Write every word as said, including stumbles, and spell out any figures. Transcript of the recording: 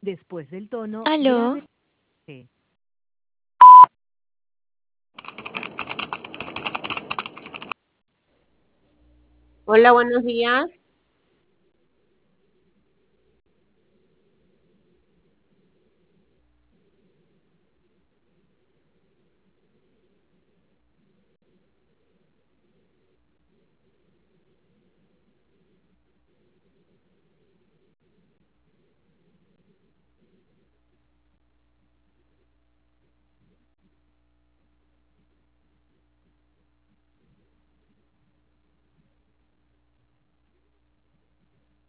Después del tono Aló, grave. C. Hola, buenos días.